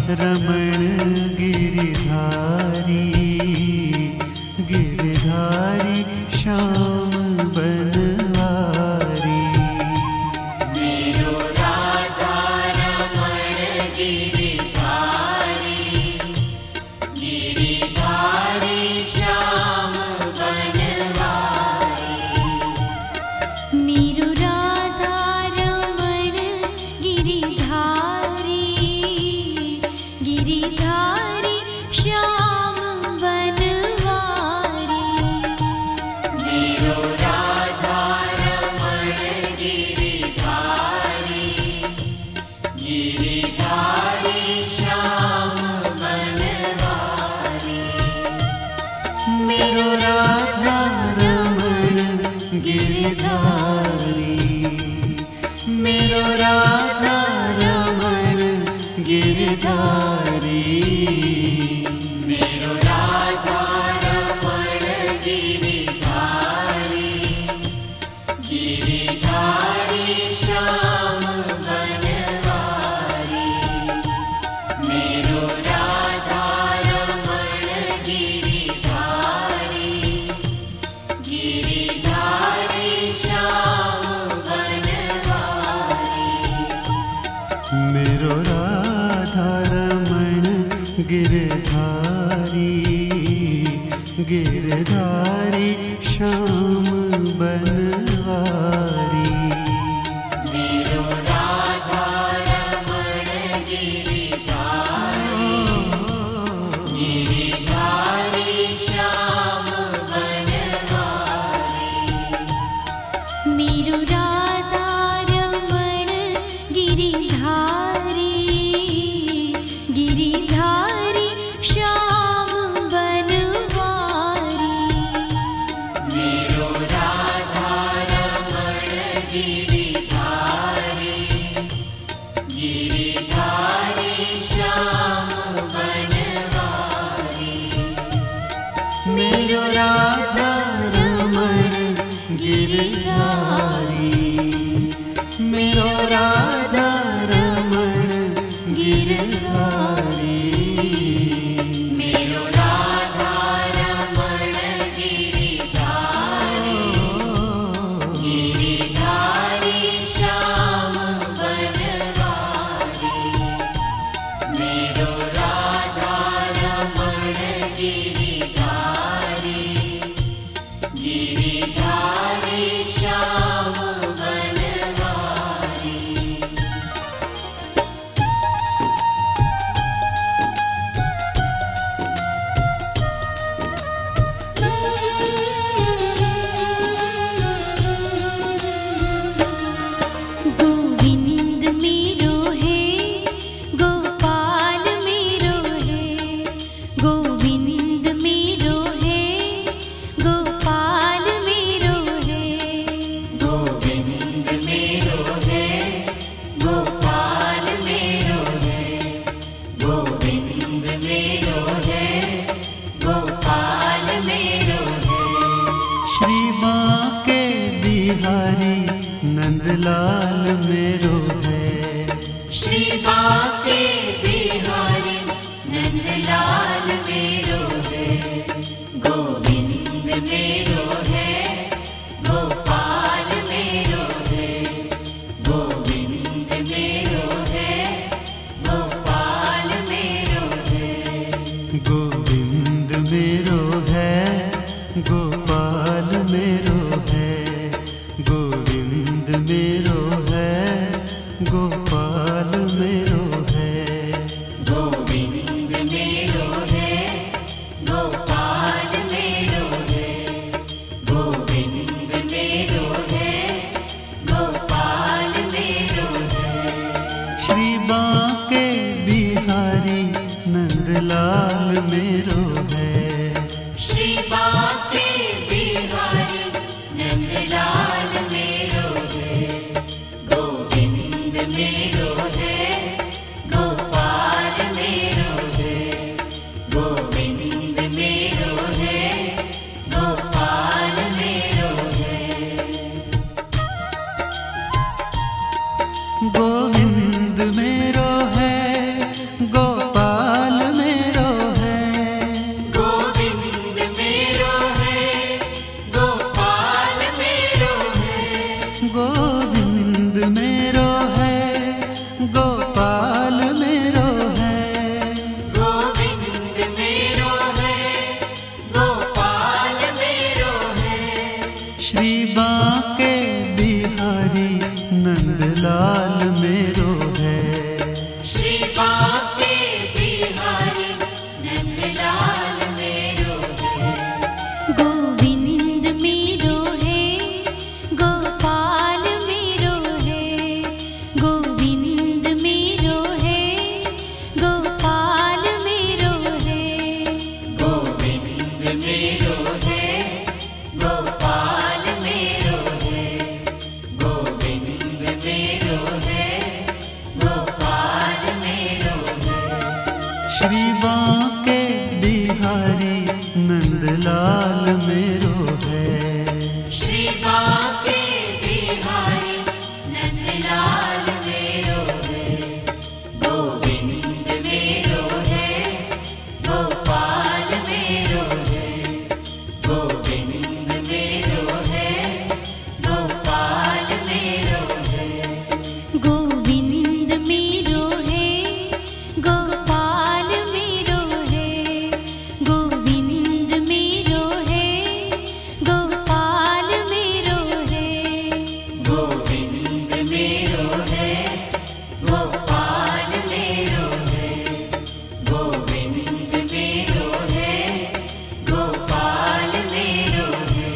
रमण गिरधारी, गिरधारी श्याम बनवारी। मेरो राधा रमण गिरधारी, गिरधारी श्याम बनवारी। मेरो राधा रमण गिरधारी, गिरधारी श्याम बनवारी। मेरो राधा रमण गिरधारी, गिरधारी श्याम बनवारी। मेरो राधा रमण गिरधारी, मेरो राधा रमण गिरधारी। मेरो राधा रमण गिरधारी, गिरधारी श्याम बनवारी। मेरो राधा रमण गिरधारी, गिरधारी श्याम बनवारी। मेरो राधा रमण गिरधारी, गिरधारी श्याम बनवारी। मेरो राधा रमण गिरधारी, गिरधारी श्याम बनवारी। मेरो राधा रमण गिरधारी, गिरधारी श्याम बनवारी। मेरो राधा रमण गिरधारी, गिरधारी श्याम बनवारी। मेरो राधा रमण गिरधारी, मेरो राधा रमण गिरधारी। मेरो राधा रमण गिरधारी, गिरधारी श्याम बनवारी। मेरो राधा रमण गिरधारी, गिरधारी श्याम बनवारी। गोविंद मेरो है, गोपाल मेरो है। गोविंद मेरो है, गोपाल मेरो है। गोविंद मेरो है, गोपाल मेरो है। गोविंद मेरो है, गोपाल मेरो है। श्री माँ के बिहारी नंदलाल मेरो है। श्री बाके बिहारी नंदलाल मेरो है। गोविंद मेरो है, गोपाल मेरो है। गोविंद मेरो है, गोपाल मेरो है। गोविंद मेरो है, गोपाल मेरो है। गोविंद मेरो है, गोपाल मेरो है। गोविंद मेरो है, गोपाल मेरो है। गोविंद मेरो है, गोपाल मेरो है। श्री बाके बिहारी नंदलाल मेरो है। श्री बाके बिहारी नंदलाल मेरो है। गोविंद मेरो है, गोपाल मेरो है। गोविंद मेरो है, गोपाल मेरो है। गोविंद मेरो है, गोपाल श्री बांके बिहारी नंदलाल मेरो है। श्री बांके बिहारी नंदलाल मेरो है। गोविंद मेरो है, गोपाल मेरो है। गोविंद मेरो है, गोपाल मेरो है। गोविंद मेरो है, गोपाल मेरो है। गोविंद मेरो है, गोपाल मेरो है। गोविंद मेरो है, गोपाल मेरो है। गोविंद मेरो है, गोपाल मेरो है।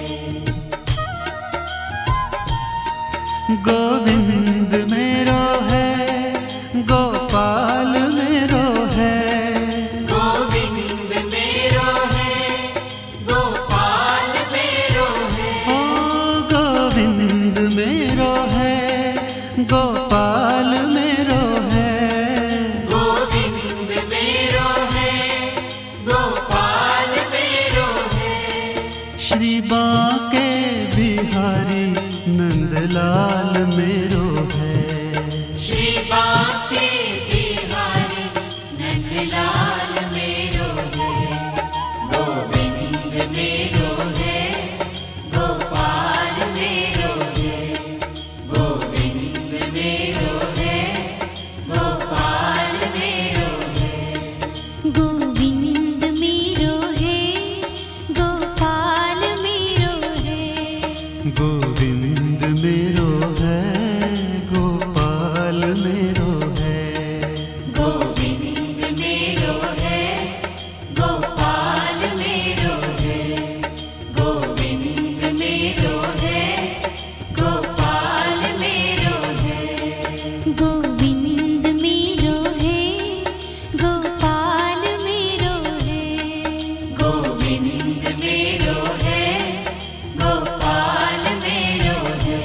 गोविंद मेरो है, गोपाल मेरो है। गोविंद मेरो है, गोपाल मेरो है। ओ गोविंद मेरो है, गोपाल मेरो है। गोविंद मेरो है, गोपाल मेरो है। श्री बांके बिहारी नंदलाल मेरो है। श्री बांके बिहारी नंदलाल मेरो है। गोविंद मेरो है, गोपाल मेरो है। गोविंद मेरो है, गोपाल मेरो है। गोविंद मेरो है, गोपाल मेरो है। गोविंद मेरो है, गोपाल मेरो है। गोविंद मेरो है, गोपाल मेरो है। गोविंद मेरो है, गोपाल मेरो है। गोविंद मेरो है, गोपाल मेरो है। गोविंद मेरो है, गोपाल मेरो है।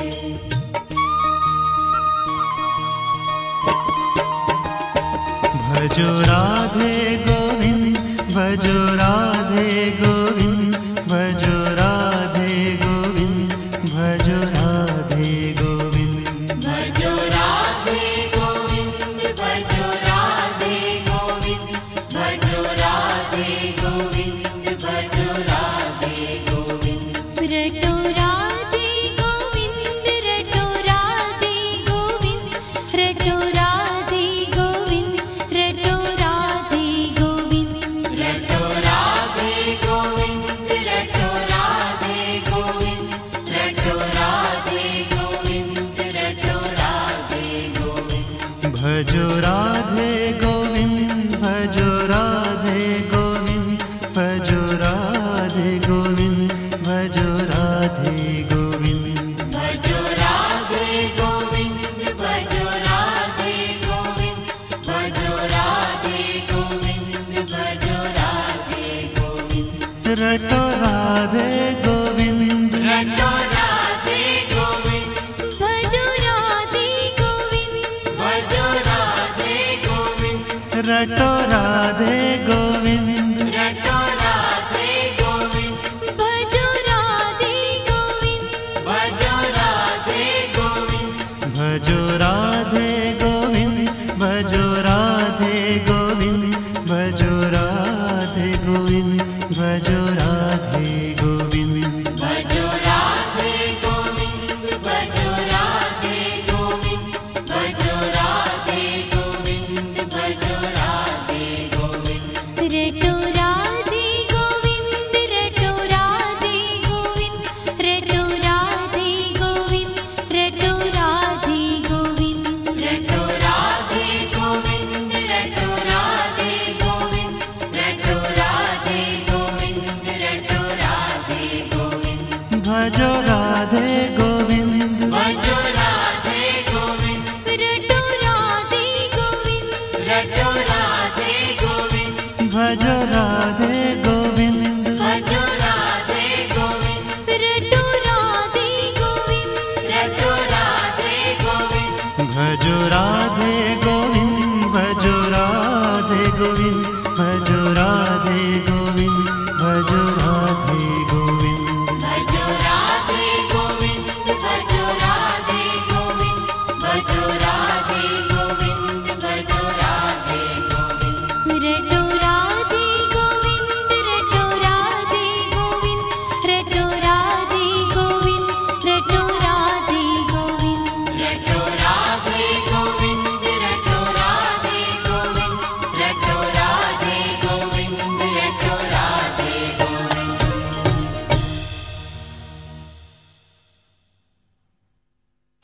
भजो राधे गोविंद, भजो राधे गोविंद, भजो राधे गोविंद, भजो राधे गोविंद। भजो राधे गोविंद, भजो राधे गोविंद, भजो राधे गोविंद, भजो राधे गोविंद। रटो राधे गोविंद, रटो राधे गोविंद, रटो राधे गोविंद, रटो राधे गोविंद। रटो राधे गोविंद, रटो राधे गोविंद, रटो राधे गोविंद, रटो राधे गोविंद। भजो राधे गोविंद, भजो राधे गोविंद, भजो राधे गोविंद, भजो राधे गोविंद। भजो राधे गोविंद, भजो राधे गोविंद, भजो राधे गोविंद, भजो राधे गोविंद। रटो राधे गोविंद, रटो राधे गोविंद, भजो राधे गोविंद, भजो राधे गोविंद, रटो राधे गोविंद, रटो राधे गोविंद, भजो राधे गोविंद। भजो राधे गोविंद। भजो राधे गोविंद, भजो राधे गोविंद, भजो राधे गोविंद, भजो राधे गोविंद। भजो राधे गोविंद, भजो राधे गोविंद, भजो राधे गोविंद, भजो राधे गोविंद। रटो राधे गोविंद, रटो राधे गोविंद, रटो राधे गोविंद, रटो राधे गोविंद। रटो राधे गोविंद, रटो राधे गोविंद, रटो राधे गोविंद, रटो राधे गोविंद। भजो राधे गोविंद, भजो राधे गोविंद, रटो राधे गोविंद, रटो राधे गोविंद, भजो राधे गोविंद, भजो राधे गोविंद, रटो राधे गोविंद, रटो राधे गोविंद। भजो राधे गोविंद, भजो राधे गोविंद भजो राधे गोविंद।